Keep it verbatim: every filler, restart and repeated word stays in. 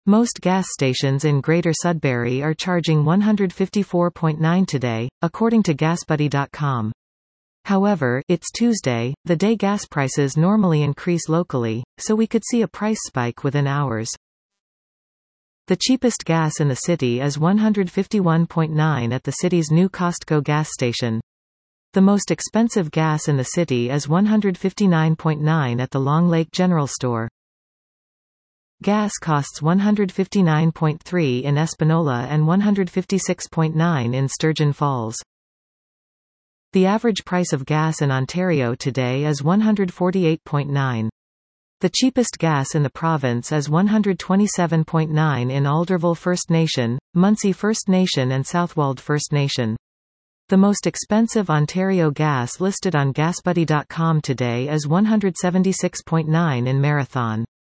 Most gas stations in Greater Sudbury are charging one hundred fifty-four point nine today, according to GasBuddy dot com. However, it's Tuesday, the day gas prices normally increase locally, so we could see a price spike within hours. The cheapest gas in the city is one hundred fifty-one point nine at the city's new Costco gas station. The most expensive gas in the city is one hundred fifty-nine point nine at the Long Lake General Store. Gas costs one hundred fifty-nine point three in Espanola and one hundred fifty-six point nine in Sturgeon Falls. The average price of gas in Ontario today is one hundred forty-eight point nine. The cheapest gas in the province is one hundred twenty-seven point nine in Alderville First Nation, Munsee First Nation and Southwold First Nation. The most expensive Ontario gas listed on GasBuddy dot com today is one hundred seventy-six point nine in Marathon.